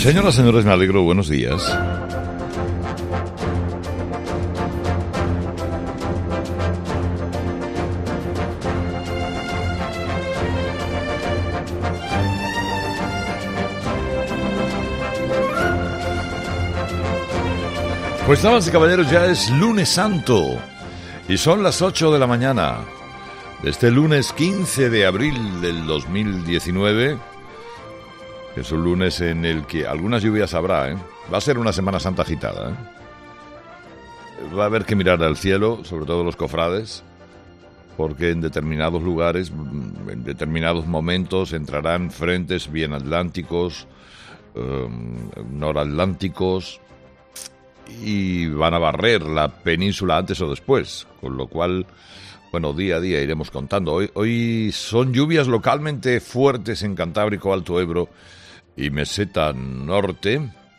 Señoras, señores, me alegro. Buenos días. Pues damas y caballeros, ya es lunes santo y son las 8 de la mañana de este lunes 15 de abril del 2019. Es un lunes en el que algunas lluvias habrá, ¿eh? Va a ser una Semana Santa agitada, ¿eh? Va a haber que mirar al cielo, sobre todo los cofrades, porque en determinados lugares, en determinados momentos, entrarán frentes bien atlánticos, noratlánticos, y van a barrer la península antes o después, con lo cual, bueno, día a día iremos contando. Hoy son lluvias localmente fuertes en Cantábrico, Alto Ebro y Meseta Norte.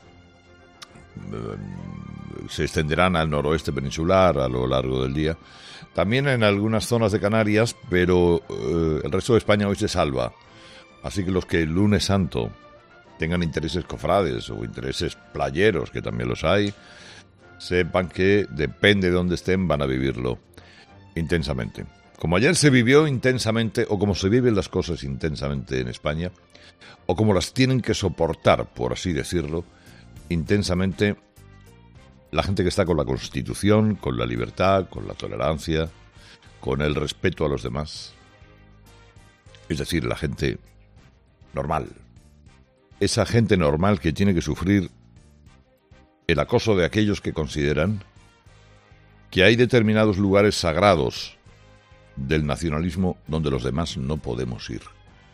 Se extenderán al noroeste peninsular a lo largo del día. También en algunas zonas de Canarias, pero el resto de España hoy se salva. Así que los que el lunes santo tengan intereses cofrades o intereses playeros, que también los hay, sepan que depende de dónde estén, van a vivirlo intensamente. Como ayer se vivió intensamente, o como se viven las cosas intensamente en España, o como las tienen que soportar, por así decirlo, intensamente la gente que está con la Constitución, con la libertad, con la tolerancia, con el respeto a los demás. Es decir, la gente normal. Esa gente normal que tiene que sufrir el acoso de aquellos que consideran que hay determinados lugares sagrados del nacionalismo donde los demás no podemos ir.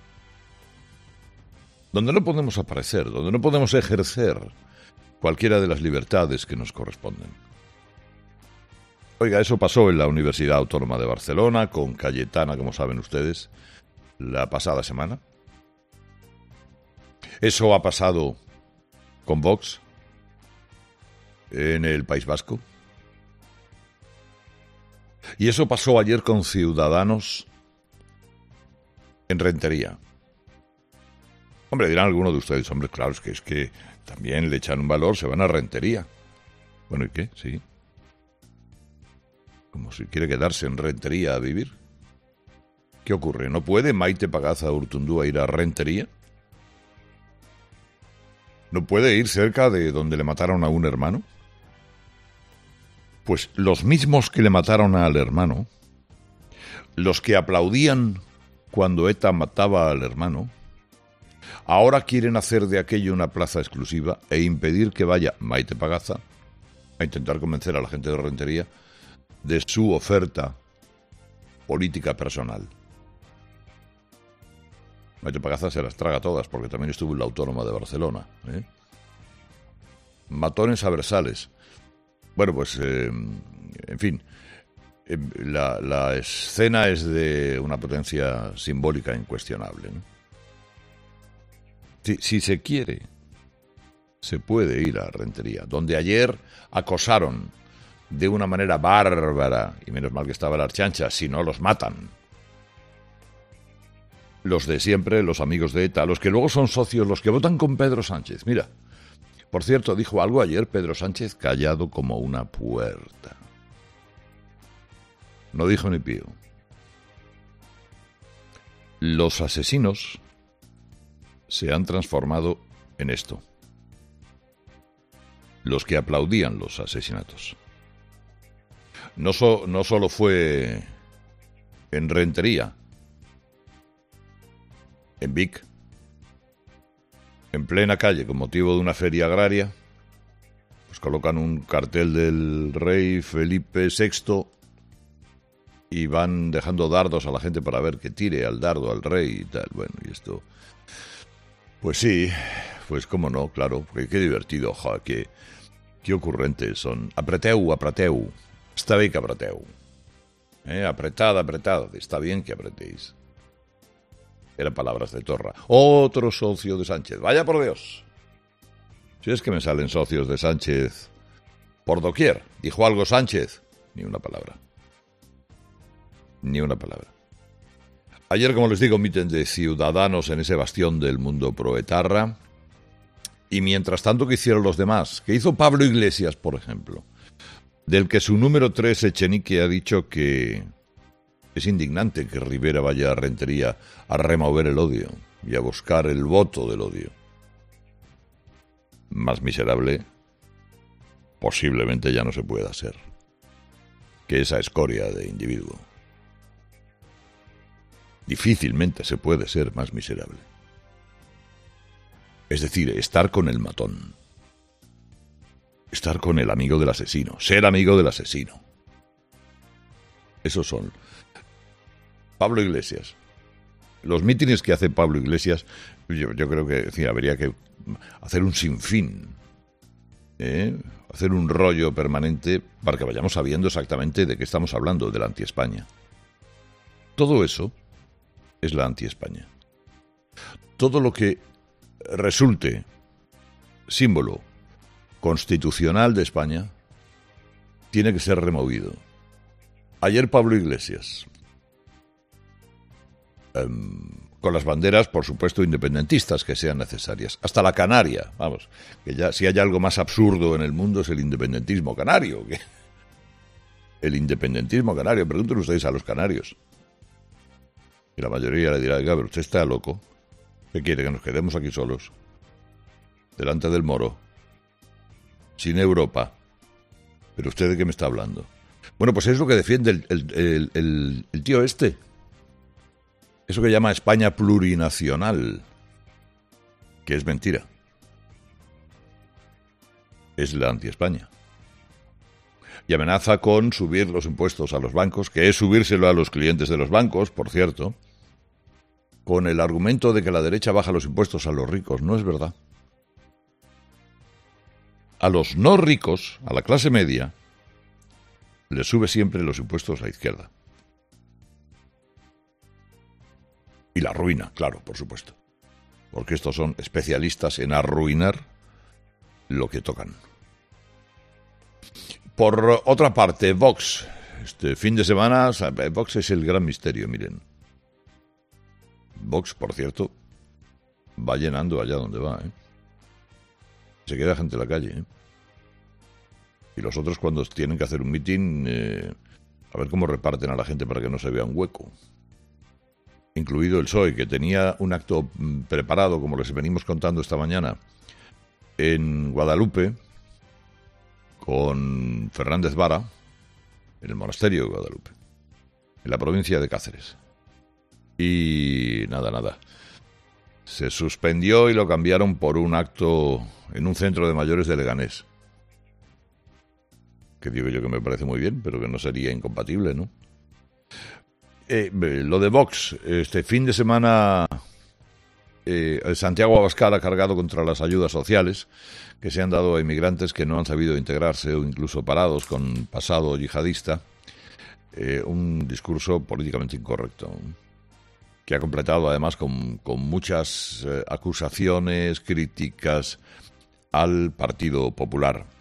Donde no podemos aparecer, donde no podemos ejercer cualquiera de las libertades que nos corresponden. Oiga, eso pasó en la Universidad Autónoma de Barcelona, con Cayetana, como saben ustedes, la pasada semana. Eso ha pasado con Vox en el País Vasco. Y eso pasó ayer con Ciudadanos en Rentería. Hombre, dirán algunos de ustedes, hombre, claro, es que también le echan un valor, se van a Rentería. Bueno, ¿y qué? Sí. Como si quiere quedarse en Rentería a vivir. ¿Qué ocurre? ¿No puede Maite Pagaza Urtundúa ir a Rentería? ¿No puede ir cerca de donde le mataron a un hermano? Pues los mismos que le mataron al hermano, los que aplaudían cuando ETA mataba al hermano, ahora quieren hacer de aquello una plaza exclusiva e impedir que vaya Maite Pagaza a intentar convencer a la gente de Rentería de su oferta política personal. Maite Pagaza se las traga todas, porque también estuvo en la Autónoma de Barcelona, ¿eh? Matones aversales. Bueno, pues, en fin, la escena es de una potencia simbólica incuestionable, ¿no? Si se quiere, se puede ir a Rentería, donde ayer acosaron de una manera bárbara, y menos mal que estaba la Archancha, si no los matan. Los de siempre, los amigos de ETA, los que luego son socios, los que votan con Pedro Sánchez. Mira, por cierto, dijo algo ayer Pedro Sánchez callado como una puerta. No dijo ni pío. Los asesinos se han transformado en esto. Los que aplaudían los asesinatos. No solo fue en Rentería, en Vic, en plena calle, con motivo de una feria agraria, pues colocan un cartel del rey Felipe VI y van dejando dardos a la gente para ver que tire al dardo al rey y tal. Bueno, y esto, pues sí, pues cómo no, claro, porque qué divertido, ojalá, qué ocurrentes son. Apreteu, està bé que apreteu. Apretad, está bien que apretéis. Eran palabras de Torra. Otro socio de Sánchez. Vaya por Dios. Si es que me salen socios de Sánchez por doquier. ¿Dijo algo Sánchez? Ni una palabra. Ni una palabra. Ayer, como les digo, mitin de Ciudadanos en ese bastión del mundo proetarra. Y mientras tanto, ¿qué hicieron los demás? ¿Qué hizo Pablo Iglesias, por ejemplo? Del que su número 3, Echenique, ha dicho que es indignante que Rivera vaya a Rentería a remover el odio y a buscar el voto del odio. Más miserable posiblemente ya no se pueda ser que esa escoria de individuo. Difícilmente se puede ser más miserable. Es decir, estar con el matón. Estar con el amigo del asesino. Ser amigo del asesino. Esos son. Pablo Iglesias. Los mítines que hace Pablo Iglesias, yo creo que habría que hacer un sinfín. Hacer un rollo permanente para que vayamos sabiendo exactamente de qué estamos hablando, de la anti-España. Todo eso es la anti-España. Todo lo que resulte símbolo constitucional de España tiene que ser removido. Ayer Pablo Iglesias, con las banderas, por supuesto, independentistas que sean necesarias, hasta la canaria, vamos, que ya si hay algo más absurdo en el mundo es el independentismo canario. El independentismo canario, pregunten ustedes a los canarios. Y la mayoría le dirá, oiga, pero usted está loco. ¿Qué quiere, que nos quedemos aquí solos? Delante del Moro. Sin Europa. ¿Pero usted de qué me está hablando? Bueno, pues es lo que defiende el tío este. Eso que llama España plurinacional. Que es mentira. Es la anti-España. Y amenaza con subir los impuestos a los bancos, que es subírselo a los clientes de los bancos, por cierto, con el argumento de que la derecha baja los impuestos a los ricos. No es verdad. A los no ricos, a la clase media, les sube siempre los impuestos a la izquierda. Y la arruina, claro, por supuesto. Porque estos son especialistas en arruinar lo que tocan. Por otra parte, Vox. Este fin de semana, Vox es el gran misterio, miren. Vox, por cierto, va llenando allá donde va, ¿eh? Se queda gente en la calle, ¿eh? Y los otros, cuando tienen que hacer un mitin, a ver cómo reparten a la gente para que no se vea un hueco. Incluido el PSOE, que tenía un acto preparado, como les venimos contando esta mañana, en Guadalupe, con Fernández Vara, en el monasterio de Guadalupe, en la provincia de Cáceres. Y nada. Se suspendió y lo cambiaron por un acto en un centro de mayores de Leganés. Que digo yo que me parece muy bien, pero que no sería incompatible, ¿no? Lo de Vox, este fin de semana Santiago Abascal ha cargado contra las ayudas sociales que se han dado a inmigrantes que no han sabido integrarse o incluso parados con pasado yihadista. Un discurso políticamente incorrecto, que ha completado además con muchas acusaciones, críticas al Partido Popular.